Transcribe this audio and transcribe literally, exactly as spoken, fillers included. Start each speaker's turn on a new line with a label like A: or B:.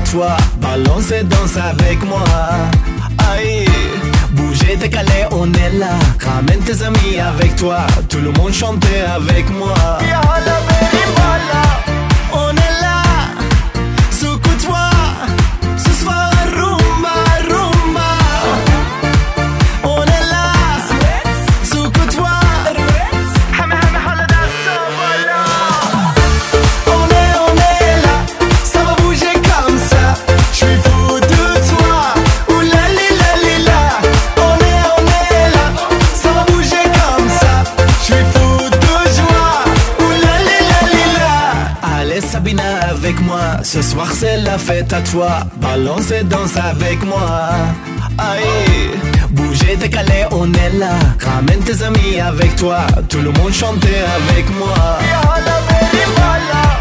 A: toi. Balance et danse avec moi. Aïe, bougez, décalé, on est là. Ramène tes amis avec toi. Tout le monde chante avec moi. On est là, secoue-toi. Ce soir, rumba, rumba. On est là, secoue-toi. On est, on est là, ça va bouger comme ça. Je suis fou de toi. Ouh la li la li la. On est, on est là, ça va bouger comme ça. Je suis fou de joie. Ouh la li la li la. Allez Sabina avec moi, ce soir c'est la fête à toi. Balance et danse avec moi. Aïe, bougez, décalé, on est là. Ramène tes amis avec toi. Tout le monde chante avec moi.